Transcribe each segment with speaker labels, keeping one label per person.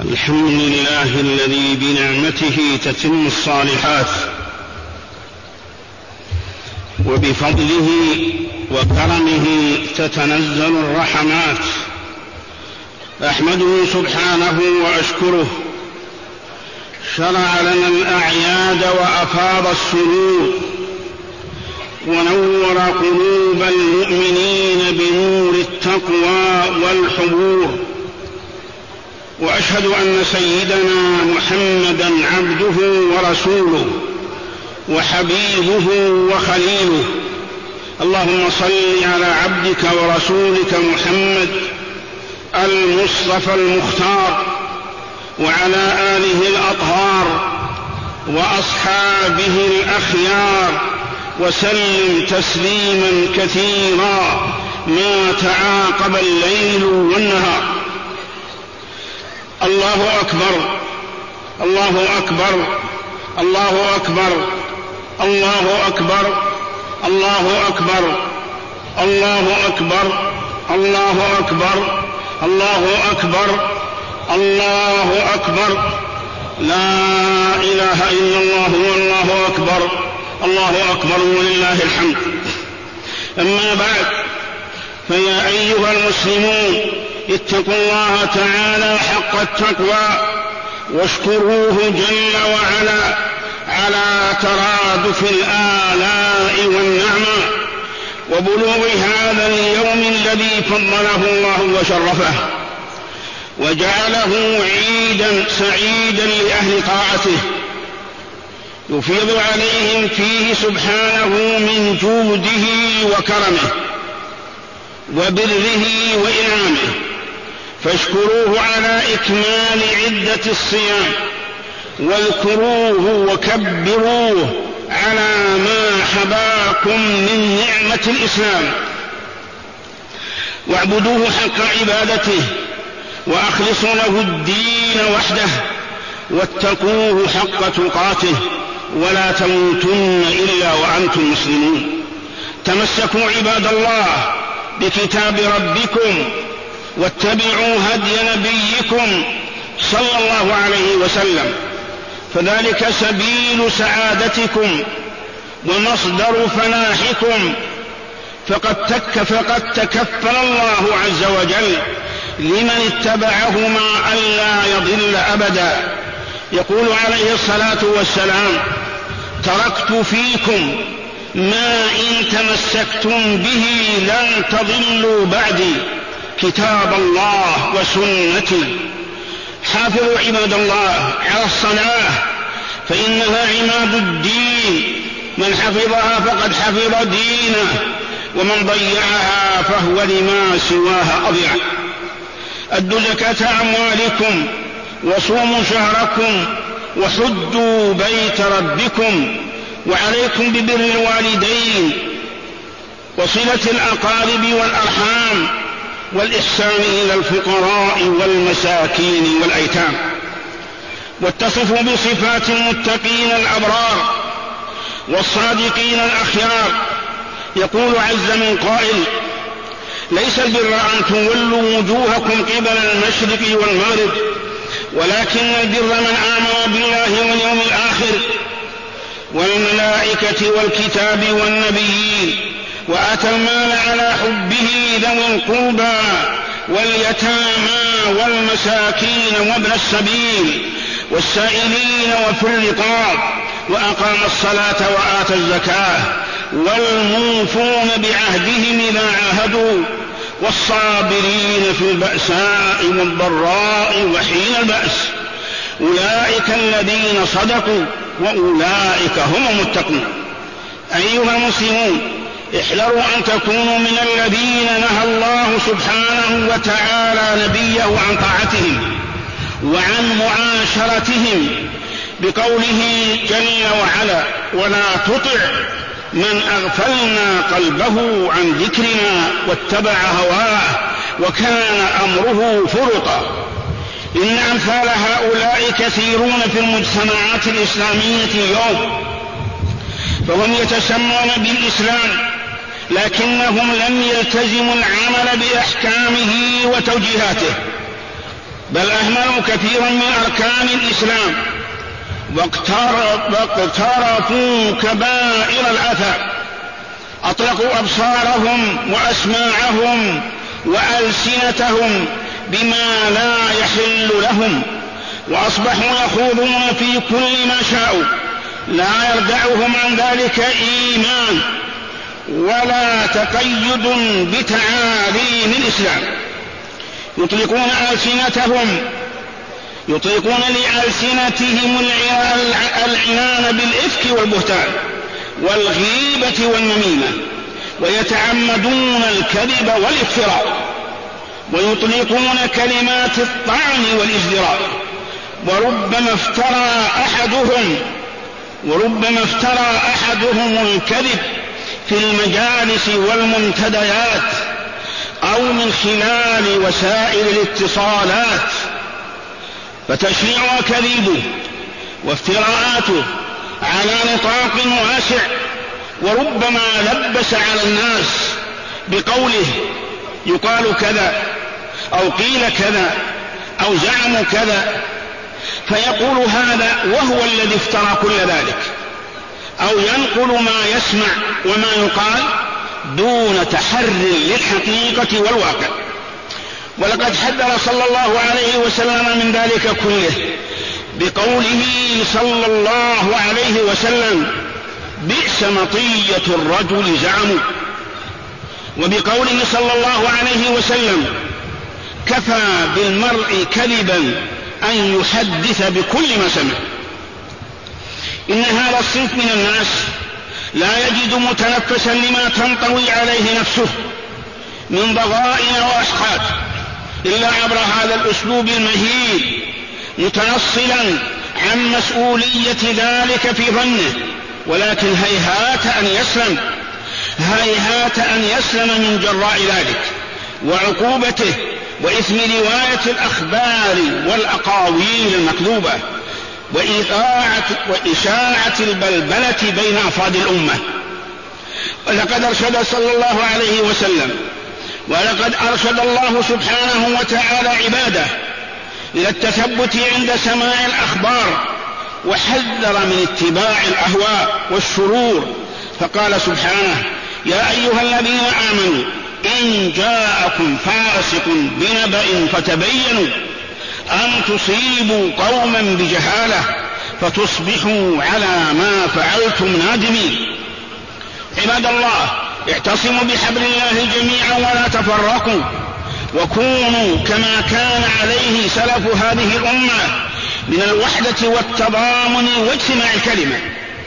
Speaker 1: الحمد لله الذي بنعمته تتم الصالحات وبفضله وكرمه تتنزل الرحمات. أحمده سبحانه وأشكره. شرع لنا الأعياد وأفاض السرور ونور قلوب المؤمنين بنور التقوى والحبور. وأشهد أن سيدنا محمدًا عبده ورسوله وحبيبه وخليله. اللهم صل على عبدك ورسولك محمد المصطفى المختار وعلى آله الأطهار وأصحابه الأخيار وسلم تسليما كثيرا ما تعاقب الليل والنهار. الله أكبر الله أكبر الله أكبر الله أكبر الله أكبر الله أكبر الله أكبر الله أكبر الله أكبر. لا إله إلا الله والله أكبر. الله أكبر ولله الحمد. أما بعد، فيا أيها المسلمون، اتقوا الله تعالى حق التقوى واشكروه جل وعلا على ترادف الآلاء والنعمة وبلوغ هذا اليوم الذي فضله الله وشرفه وجعله عيدا سعيدا لأهل طاعته، يفيض عليهم فيه سبحانه من جوده وكرمه وبره وإنعامه، فاشكروه على إكمال عدة الصيام واذكروه وكبروه على ما حباكم من نعمة الإسلام، واعبدوه حق عبادته وأخلصوا له الدين وحده واتقوه حق تقاته ولا تموتن إلا وأنتم مسلمون. تمسكوا عباد الله بكتاب ربكم واتبعوا هدي نبيكم صلى الله عليه وسلم، فذلك سبيل سعادتكم ومصدر فلاحكم. فقد تكفل الله عز وجل لمن اتبعهما ألا يضل أبدا. يقول عليه الصلاة والسلام: تركت فيكم ما إن تمسكتم به لن تضلوا بعدي، كتاب الله وسنتي. حافظوا عباد الله على الصلاة فإنها عماد الدين، من حفظها فقد حفظ دينه ومن ضيعها فهو لما سواها أضيع. أدوا زكاة أموالكم وصوموا شهركم وحجوا بيت ربكم، وعليكم ببر الوالدين وصلة الأقارب والأرحام والإحسان إلى الفقراء والمساكين والأيتام. واتصفوا بصفات المتقين الأبرار والصادقين الأخيار. يقول عز من قائل: ليس البر أن تولوا وجوهكم قبل المشرق والمغرب ولكن البر من آمن بالله واليوم الآخر والملائكة والكتاب والنبيين وآتى المال على حبه ذوي القربى واليتامى والمساكين وابن السبيل والسائلين وفي الرقاب وأقام الصلاة وآتى الزكاة والموفون بعهدهم إذا عاهدوا والصابرين في البأساء والضراء وحين البأس، أولئك الذين صدقوا وأولئك هم المتقون. أيها المسلمون، احذروا أن تكونوا من الذين نهى الله سبحانه وتعالى نبيه عن طاعتهم وعن معاشرتهم بقوله جل وعلا: ولا تطع من أغفلنا قلبه عن ذكرنا واتبع هواه وكان أمره فرطا. إن أمثال هؤلاء كثيرون في المجتمعات الإسلامية اليوم، فهم يتسمون بالإسلام لكنهم لم يلتزموا العمل بأحكامه وتوجيهاته، بل أهملوا كثيرا من أركان الإسلام واقترفوا كبائر الآثام، أطلقوا أبصارهم وأسماعهم وألسنتهم بما لا يحل لهم، وأصبحوا يخوضون في كل ما شاءوا، لا يردعهم عن ذلك إيمان ولا تقيد بتعاليم الإسلام. يطلقون لألسنتهم العنان بالإفك والبهتان والغيبة والنميمة، ويتعمدون الكذب والافتراء، ويطلقون كلمات الطعن والازدراء، وربما افترى أحدهم الكذب في المجالس والمنتديات أو من خلال وسائل الاتصالات، فتشيع كذبه وافتراءاته على نطاق واسع، وربما لبس على الناس بقوله يقال كذا أو قيل كذا أو زعموا كذا، فيقول هذا وهو الذي افترى كل ذلك، أو ينقل ما يسمع وما يقال دون تحري للحقيقة والواقع. ولقد حذر صلى الله عليه وسلم من ذلك كله بقوله صلى الله عليه وسلم: بئس مطية الرجل زعموا، وبقوله صلى الله عليه وسلم: كفى بالمرء كذبا أن يحدث بكل ما سمع. إن هذا الصنف من الناس لا يجد متنفسا لما تنطوي عليه نفسه من ضغائن وأشحات إلا عبر هذا الأسلوب المهيب، متنصلا عن مسؤولية ذلك في ظنه، ولكن هيهات أن يسلم من جراء ذلك وعقوبته وإثم رواية الأخبار والأقاويل المكذوبة وإشاعة البلبلة بين أفراد الأمة. ولقد أرشد الله سبحانه وتعالى عباده إلى التثبت عند سماع الأخبار، وحذر من اتباع الأهواء والشرور، فقال سبحانه: يا أيها الذين آمنوا إن جاءكم فاسق بنبأ فتبينوا أن تصيبوا قوما بجهالة فتصبحوا على ما فعلتم نادمين. عباد الله، اعتصموا بحبل الله جميعا ولا تفرقوا، وكونوا كما كان عليه سلف هذه الأمة من الوحدة والتضامن واجتماع الكلمة،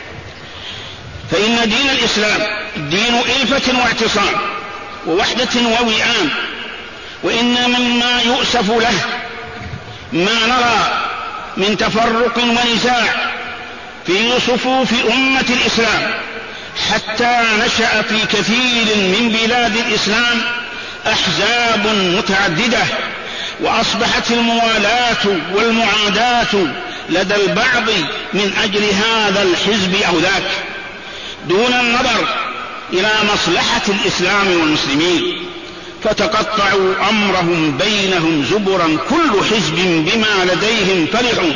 Speaker 1: فإن دين الإسلام دين ألفة واعتصام ووحدة ووئام. وإن مما يؤسف له ما نرى من تفرق ونزاع في صفوف أمة الإسلام، حتى نشأ في كثير من بلاد الإسلام أحزاب متعددة، وأصبحت الموالاة والمعاداة لدى البعض من أجل هذا الحزب أو ذاك، دون النظر إلى مصلحة الإسلام والمسلمين، فتقطعوا أمرهم بينهم زبرا كل حزب بما لديهم فرحون.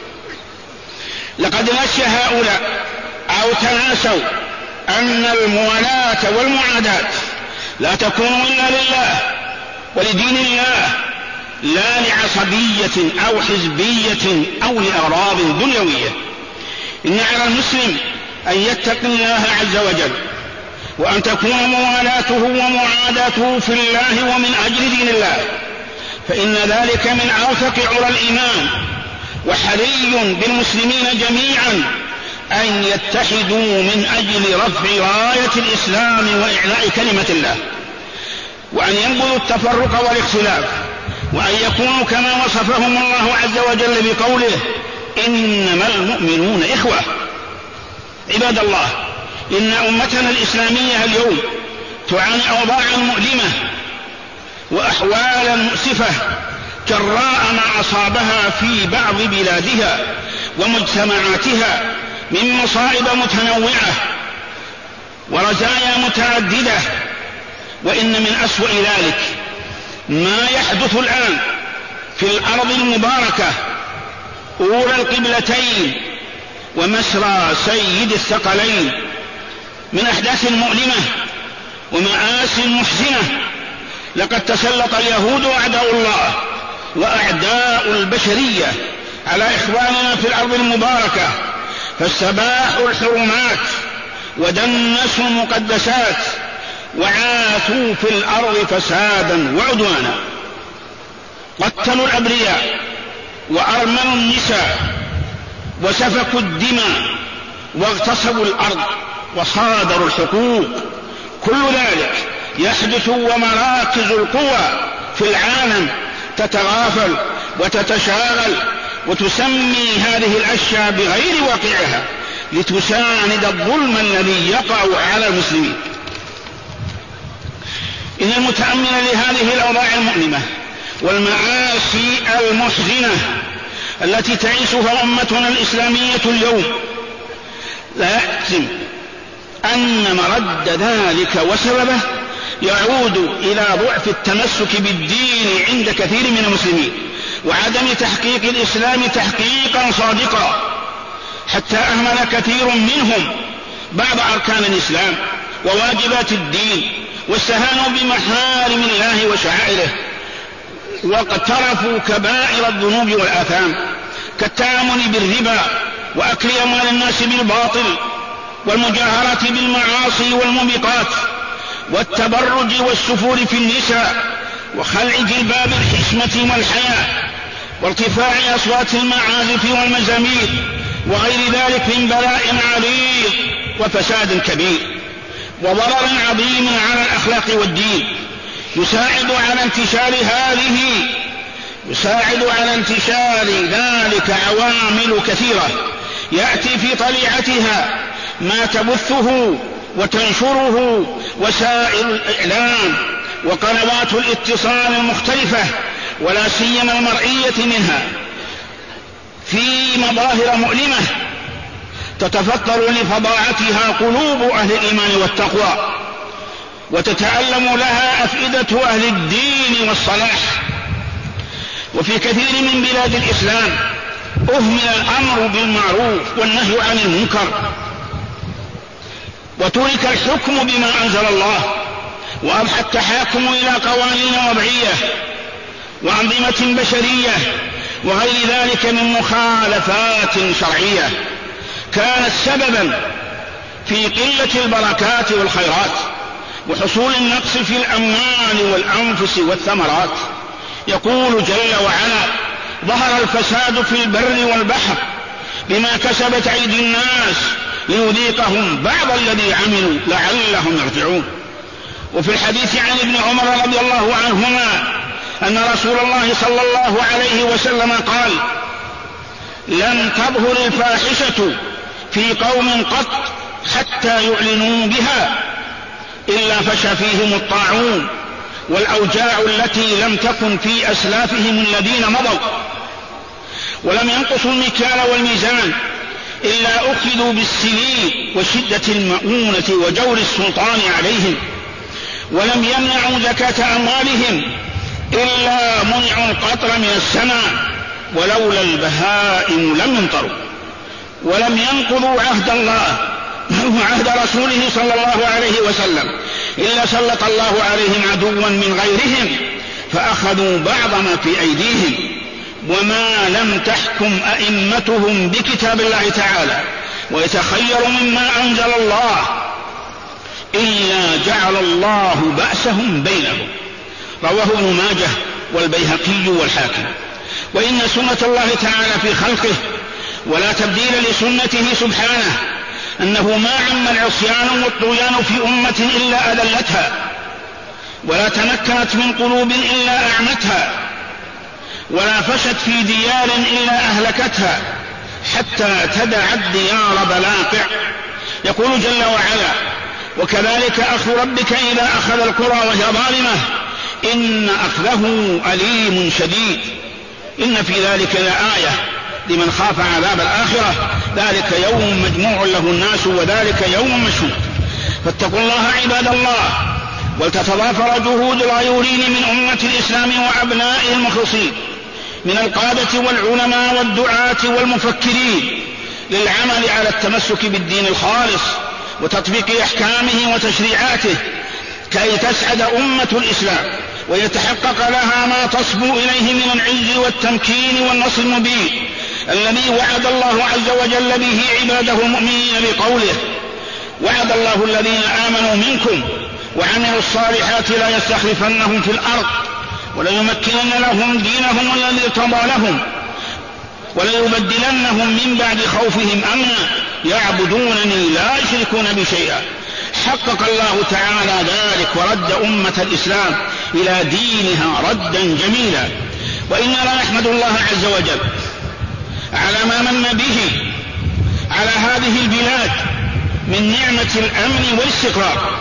Speaker 1: لقد نسي هؤلاء أو تناسوا أن الموالاة والمعاداة لا تكون إلا لله ولدين الله، لا لعصبية أو حزبية أو لأغراض دنيوية. إن على المسلم أن يتقي الله عز وجل، وأن تكون موالاته ومعاداته في الله ومن أجل دين الله، فإن ذلك من أوثق عرى الإيمان. وحري بالمسلمين جميعا أن يتحدوا من أجل رفع راية الإسلام وإعلاء كلمة الله، وأن ينبذوا التفرق والاختلاف، وأن يكونوا كما وصفهم الله عز وجل بقوله: إنما المؤمنون إخوة. عباد الله، إن أمتنا الإسلامية اليوم تعاني أوضاعا مؤلمة وأحوالا مؤسفة جراء ما أصابها في بعض بلادها ومجتمعاتها من مصائب متنوعة ورزايا متعددة. وإن من أسوأ ذلك ما يحدث الآن في الأرض المباركة أولى القبلتين ومسرى سيد الثقلين من أحداث مؤلمة ومآسي محزنة. لقد تسلط اليهود أعداء الله وأعداء البشرية على إخواننا في الأرض المباركة، فاستباحوا الحرمات ودنسوا المقدسات وعاثوا في الأرض فسادا وعدوانا، قتلوا الأبرياء وأرملوا النساء وسفكوا الدماء واغتصبوا الأرض وصادروا الحقوق. كل ذلك يحدث ومراكز القوى في العالم تتغافل وتتشاغل وتسمي هذه الأشياء بغير واقعها لتساند الظلم الذي يقع على المسلمين. إن المتأمل لهذه الأوضاع المؤلمة والمآسي المحزنة التي تعيشها أمتنا الإسلامية اليوم لا يحزم أن مرد ذلك وسببه يعود إلى ضعف التمسك بالدين عند كثير من المسلمين وعدم تحقيق الإسلام تحقيقا صادقا، حتى أهمل كثير منهم بعض أركان الإسلام وواجبات الدين واستهانوا بمحارم الله وشعائره، واقترفوا كبائر الذنوب والآثام كالتعامل بالربا وأكل أموال الناس بالباطل والمجاهرة بالمعاصي والموبقات والتبرج والسفور في النساء وخلع جلباب الحشمة والحياء وارتفاع أصوات المعازف والمزامير وغير ذلك من بلاء عريض وفساد كبير وضرر عظيم على الأخلاق والدين. يساعد على انتشار ذلك عوامل كثيرة يأتي في طليعتها ما تبثه وتنشره وسائل الإعلام وقنوات الاتصال المختلفة ولا سيما المرئية منها في مظاهر مؤلمة تتفطر لفظاعتها قلوب أهل الإيمان والتقوى وتتألم لها أفئدة أهل الدين والصلاح. وفي كثير من بلاد الإسلام أهمل الأمر بالمعروف والنهي عن المنكر وترك الحكم بما أنزل الله وأضحى التحاكم إلى قوانين وضعية وأنظمة بشرية وغير ذلك من مخالفات شرعية كانت سببا في قلة البركات والخيرات وحصول النقص في الأموال والأنفس والثمرات. يقول جل وعلا: ظهر الفساد في البر والبحر بما كسبت أيدي الناس ليذيقهم بعض الذي عملوا لعلهم يرجعون. وفي الحديث عن ابن عمر رضي الله عنهما أن رسول الله صلى الله عليه وسلم قال: لن تظهر الفاحشة في قوم قط حتى يعلنوا بها إلا فشى فيهم الطاعون والأوجاع التي لم تكن في أسلافهم الذين مضوا، ولم ينقصوا المكيال والميزان إلا أخذوا بالسنين وشدة المؤونة وجور السلطان عليهم، ولم يمنعوا زكاة أموالهم إلا منعوا القطر من السماء، ولولا البهائم لم يمطروا، ولم ينقضوا عهد الله وعهد رسوله صلى الله عليه وسلم إلا سلط الله عليهم عدوا من غيرهم فأخذوا بعض ما في أيديهم. وما لم تحكم أئمتهم بكتاب الله تعالى ويتخيروا مما أنزل الله إلا جعل الله بأسهم بينهم. رواه ابن ماجه والبيهقي والحاكم. وإن سنة الله تعالى في خلقه ولا تبديل لسنته سبحانه أنه ما عم العصيان والطغيان في أمة إلا أذلتها، ولا تمكنت من قلوب إلا أعمتها، ولا فشت في ديار إلا أهلكتها، حتى تدع الديار بلاقع. يقول جل وعلا: وكذلك أخذ ربك إذا أخذ القرى وهي ظالمة إن أخذه أليم شديد. إن في ذلك لآية لمن خاف عذاب الآخرة، ذلك يوم مجموع له الناس وذلك يوم مشهود. فاتقوا الله عباد الله، ولتتضافر جهود الغيورين من أمة الإسلام وأبنائه المخلصين من القادة والعلماء والدعاة والمفكرين للعمل على التمسك بالدين الخالص وتطبيق أحكامه وتشريعاته كي تسعد أمة الإسلام ويتحقق لها ما تصبو إليه من العز والتمكين والنصر المبين الذي وعد الله عز وجل به عباده المؤمنين بقوله: وعد الله الذين آمنوا منكم وعملوا الصالحات لا يستخلفنهم في الأرض وليمكنن لهم دينهم الذي ارتضى لهم وليبدلنهم من بعد خوفهم أمنا يعبدونني لا يشركون بي شيئا. حقق الله تعالى ذلك ورد أمة الإسلام إلى دينها ردا جميلا. وإننا نحمد الله عز وجل على ما من به على هذه البلاد من نعمة الأمن والاستقرار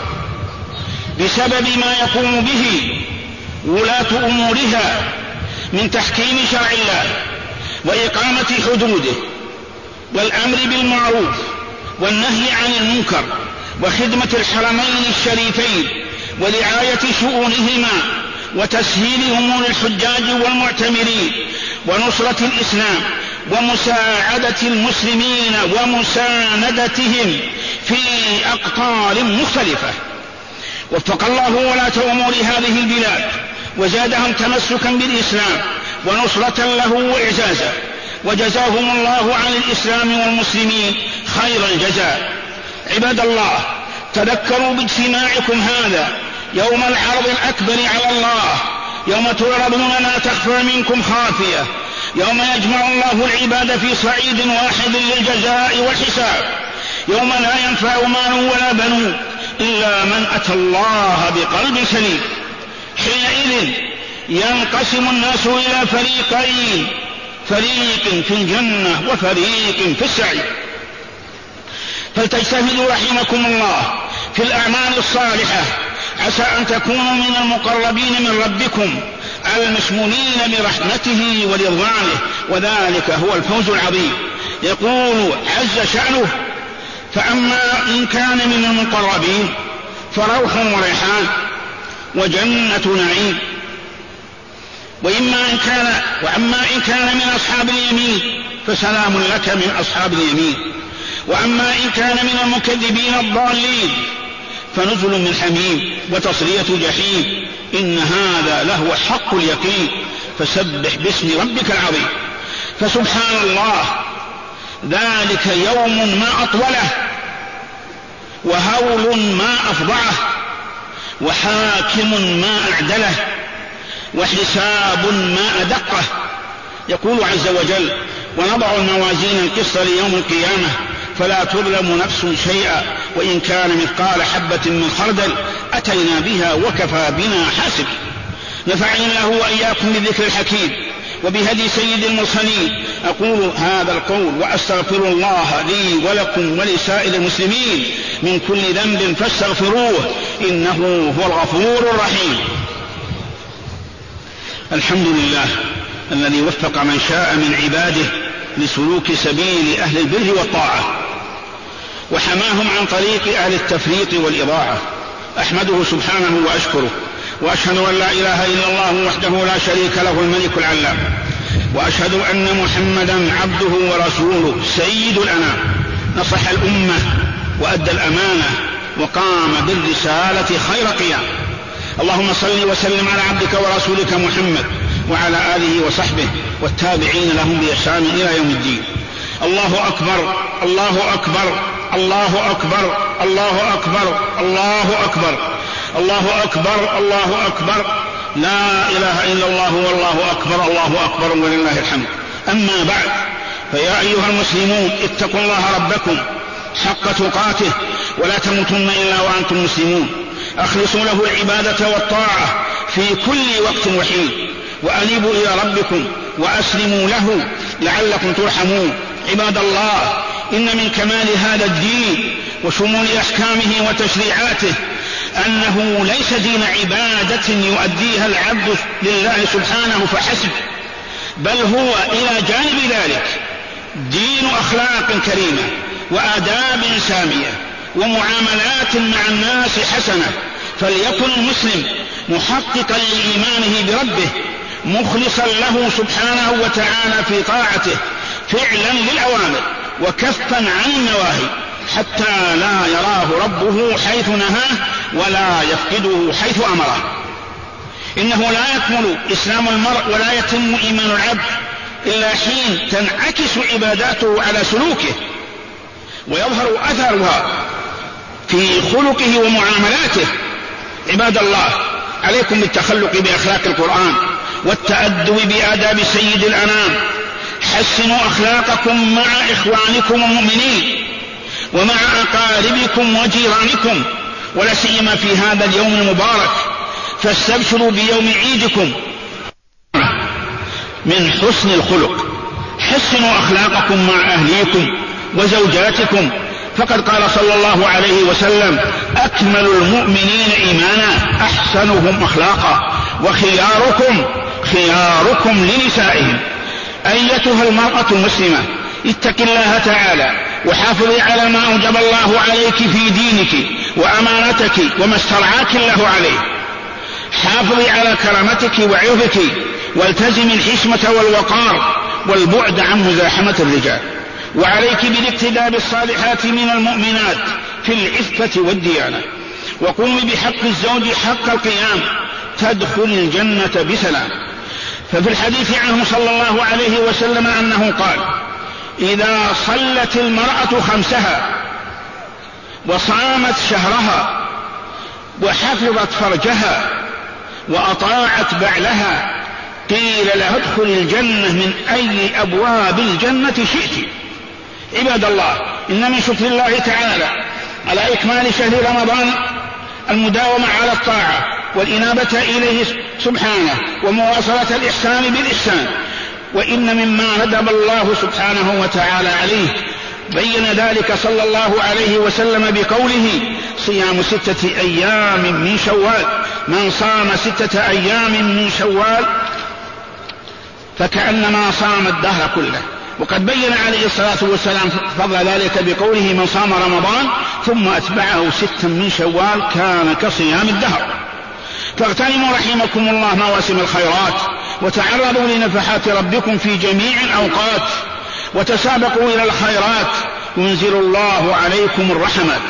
Speaker 1: بسبب ما يقوم به ولاة أمورها من تحكيم شرع الله وإقامة حدوده والأمر بالمعروف والنهي عن المنكر وخدمة الحرمين الشريفين ورعاية شؤونهما وتسهيل أمور الحجاج والمعتمرين ونصرة الإسلام ومساعدة المسلمين ومساندتهم في أقطار مختلفة. وفق الله ولاة أمور هذه البلاد وزادهم تمسكا بالإسلام ونصرة له وإعزازا، وجزاهم الله عن الإسلام والمسلمين خير الجزاء. عباد الله، تذكروا باجتماعكم هذا يوم العرض الأكبر على الله، يوم تعرضون لا تخفى منكم خافية، يوم يجمع الله العباد في صعيد واحد للجزاء والحساب، يوم لا ينفع مال ولا بنون إلا من أتى الله بقلب سليم. حينئذ ينقسم الناس إلى فريقين، فريق في الجنة وفريق في السعير. فلتجتهدوا رحمكم الله في الأعمال الصالحة عسى أن تكونوا من المقربين من ربكم المشمولين برحمته ورضوانه، وذلك هو الفوز العظيم. يقول عز شأنه: فأما إن كان من المقربين فروح وريحان وجنة نعيم، وأما إن كان من أصحاب اليمين فسلام لك من أصحاب اليمين، وأما إن كان من المكذبين الضالين فنزل من حميم وتصلية جحيم، إن هذا لهو حق اليقين. فسبح باسم ربك العظيم. فسبحان الله، ذلك يوم ما أطوله، وهول ما أفضعه، وحاكم ما أعدله، وحساب ما أدقه. يقول عز وجل: ونضع الموازين القسط ليوم القيامة فلا تظلم نفس شيئا وإن كان مثقال حبة من خردل أتينا بها وكفى بنا حاسب. نفعني الله وإياكم بالذكر الحكيم وبهدي سيد المرسلين. أقول هذا القول وأستغفر الله لي ولكم ولسائر المسلمين من كل ذنب فاستغفروه إنه هو الغفور الرحيم. الحمد لله الذي وفق من شاء من عباده لسلوك سبيل أهل البر والطاعة وحماهم عن طريق أهل التفريط والإضاعة. أحمده سبحانه وأشكره، وأشهد أن لا إله إلا الله وحده لا شريك له الملك العلام، وأشهد أن محمدا عبده ورسوله سيد الأنام، نصح الأمة وأدى الأمانة وقام بالرسالة خير قيام. اللهم صل وسلم على عبدك ورسولك محمد وعلى آله وصحبه والتابعين لهم بإحسان إلى يوم الدين. الله أكبر الله أكبر الله أكبر الله أكبر الله أكبر الله أكبر الله أكبر، لا إله إلا الله والله أكبر الله أكبر ولله الحمد. أما بعد، فيا أيها المسلمون اتقوا الله ربكم حق تقاته ولا تموتن إلا وأنتم مسلمون. أخلصوا له العبادة والطاعة في كل وقت وحين، وأنيبوا إلى ربكم وأسلموا له لعلكم ترحمون. عباد الله، إن من كمال هذا الدين وشمول أحكامه وتشريعاته أنه ليس دين عبادة يؤديها العبد لله سبحانه فحسب، بل هو إلى جانب ذلك دين أخلاق كريمة وآداب سامية ومعاملات مع الناس حسنة. فليكن المسلم محققا لإيمانه بربه مخلصا له سبحانه وتعالى في طاعته فعلا للأوامر وكفا عن النواهي حتى لا يراه ربه حيث نهاه ولا يفقده حيث أمره. إنه لا يكمل إسلام المرء ولا يتم إيمان العبد إلا حين تنعكس عباداته على سلوكه ويظهر أثرها في خلقه ومعاملاته. عباد الله، عليكم بالتخلق بأخلاق القرآن والتأدب بآداب سيد الأنام. حسنوا أخلاقكم مع إخوانكم المؤمنين ومع أقاربكم وجيرانكم، ولا سيما في هذا اليوم المبارك، فاستبشروا بيوم عيدكم. من حسن الخلق حسنوا أخلاقكم مع أهليكم وزوجاتكم، فقد قال صلى الله عليه وسلم: أكمل المؤمنين إيمانا أحسنهم أخلاقا وخياركم خياركم لنسائهم. أيتها المرأة المسلمة، اتق الله تعالى وحافظي على ما أوجب الله عليك في دينك وأمانتك وما استرعاك الله عليه. حافظي على كرامتك وعرضك، والتزمي الحشمة والوقار والبعد عن مزاحمة الرجال. وعليك بالاقتداء بالصالحات من المؤمنات في العفة والديانة، وقومي بحق الزوج حق القيام تدخل الجنة بسلام. ففي الحديث عنه صلى الله عليه وسلم أنه قال: إذا صلت المرأة خمسها وصامت شهرها وحفظت فرجها وأطاعت بعلها قيل لها ادخل الجنة من أي أبواب الجنة شئت. عباد الله، إن من شكر الله تعالى على إكمال شهر رمضان المداومة على الطاعة والإنابة إليه سبحانه ومواصلة الإحسان بالإحسان. وإن مما ندب الله سبحانه وتعالى عليه بين ذلك صلى الله عليه وسلم بقوله: صيام 6 أيام من شوال، من صام 6 أيام من شوال فكأنما صام الدهر كله. وقد بين عليه الصلاة والسلام فضل ذلك بقوله: من صام رمضان ثم أتبعه 6 من شوال كان كصيام الدهر. فاغتنموا رحمكم الله مواسم الخيرات، وتعرضوا لنفحات ربكم في جميع الأوقات، وتسابقوا إلى الخيرات ينزل الله عليكم الرحمات.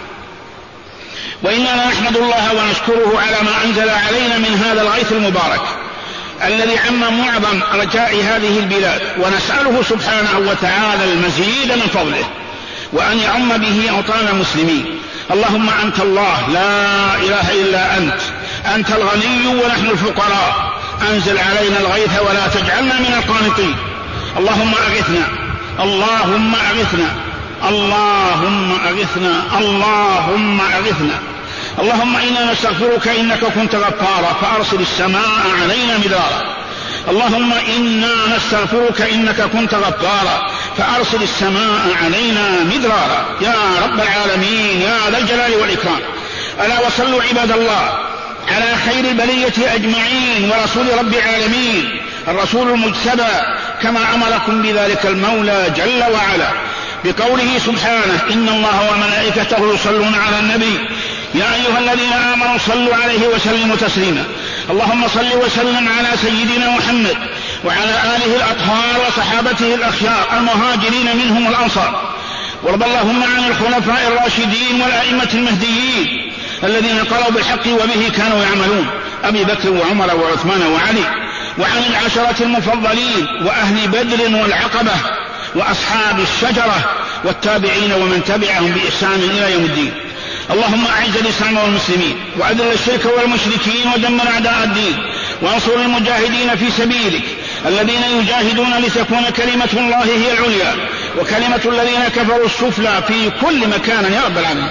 Speaker 1: وإننا نحمد الله ونشكره على ما أنزل علينا من هذا الغيث المبارك الذي عم معظم رجاء هذه البلاد، ونسأله سبحانه وتعالى المزيد من فضله وأن يعم به أوطان المسلمين. اللهم أنت الله لا إله إلا أنت الغني ونحن الفقراء، أنزل علينا الغيث ولا تجعلنا من القانطين. اللهم أغثنا اللهم أغثنا اللهم أغثنا اللهم أغثنا. اللهم إنا نستغفرك إنك كنت غفارا فأرسل السماء علينا مدرارا. اللهم إنا نستغفرك إنك كنت غفارا فأرسل السماء علينا مدرارا يا رب العالمين يا ذا الجلال والإكرام. ألا وصلوا عباد الله على خير البرية أجمعين ورسول رب العالمين الرسول المجتبى، كما أمركم بذلك المولى جل وعلا بقوله سبحانه: إن الله وملائكته يصلون على النبي يا أيها الذين آمنوا صلوا عليه وسلموا تسليما. اللهم صل وسلم على سيدنا محمد وعلى آله الأطهار وصحابته الأخيار المهاجرين منهم الأنصار، وارض اللهم عن الخلفاء الراشدين والأئمة المهديين الذين قالوا بالحق وبه كانوا يعملون، أبي بكر وعمر وعثمان وعلي، وعن العشرة المفضلين وأهل بدر والعقبة وأصحاب الشجرة والتابعين ومن تبعهم بإحسان إلى يوم الدين. اللهم أعز الإسلام والمسلمين وأذل الشرك والمشركين ودمر أعداء الدين، وانصر المجاهدين في سبيلك الذين يجاهدون لتكون كلمة الله هي العليا وكلمة الذين كفروا السفلى في كل مكان يا رب العالمين.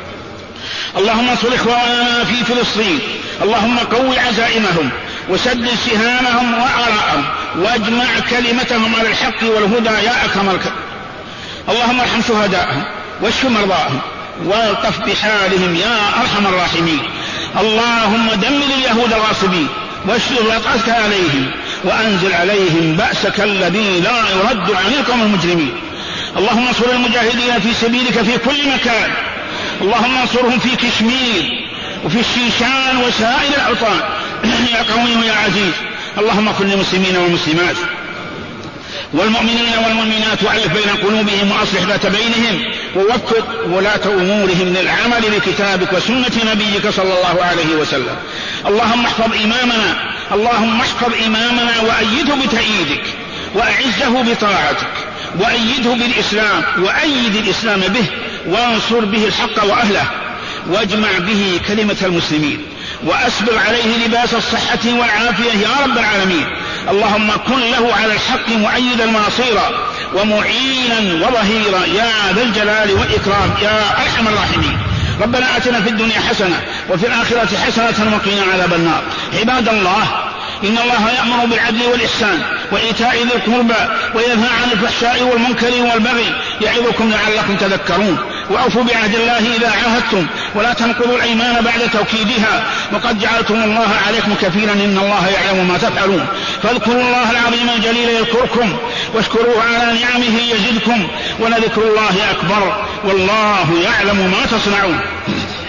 Speaker 1: اللهم انصر إخواننا في فلسطين، اللهم قو عزائمهم وسدد سهامهم وآراءهم واجمع كلمتهم على الحق والهدى يا أكرم الأكرمين. اللهم ارحم شهداءهم واشف مرضاهم والطف بحالهم يا أرحم الراحمين. اللهم دمر اليهود الغاصبين واشدد وطأتك عليهم وأنزل عليهم بأسك الذي لا يرد عن القوم المجرمين. اللهم انصر المجاهدين في سبيلك في كل مكان، اللهم انصرهم في كشمير وفي الشيشان وسائر الأوطان يا قوي يا عزيز. اللهم اغفر للمسلمين والمسلمات والمؤمنين والمؤمنات وألف بين قلوبهم وأصلح ذات بينهم ووفق ولاة أمورهم للعمل بكتابك وسنة نبيك صلى الله عليه وسلم. اللهم احفظ إمامنا وأيده بتأييدك وأعزه بطاعتك وأيده بالإسلام وأيد الإسلام به وانصر به الحق وأهله واجمع به كلمة المسلمين وأسبغ عليه لباس الصحة والعافية يا رب العالمين. اللهم كن له على الحق مؤيدا ونصيرا ومعينا وظهيرا يا ذا الجلال والإكرام يا أرحم الراحمين. ربنا آتنا في الدنيا حسنة وفي الآخرة حسنة وقنا عذاب النار. عباد الله، إن الله يأمر بالعدل والإحسان وإيتاء ذي القربى وينهى عن الفحشاء والمنكر والبغي يعظكم لعلكم تذكرون. وأوفوا بعهد الله إذا عاهدتم ولا تنقضوا الأيمان بعد توكيدها وقد جعلتم الله عليكم كفيلا إن الله يعلم ما تفعلون. فاذكروا الله العظيم الجليل يذكركم واشكروه على نعمه يزدكم ولذكر الله أكبر والله يعلم ما تصنعون.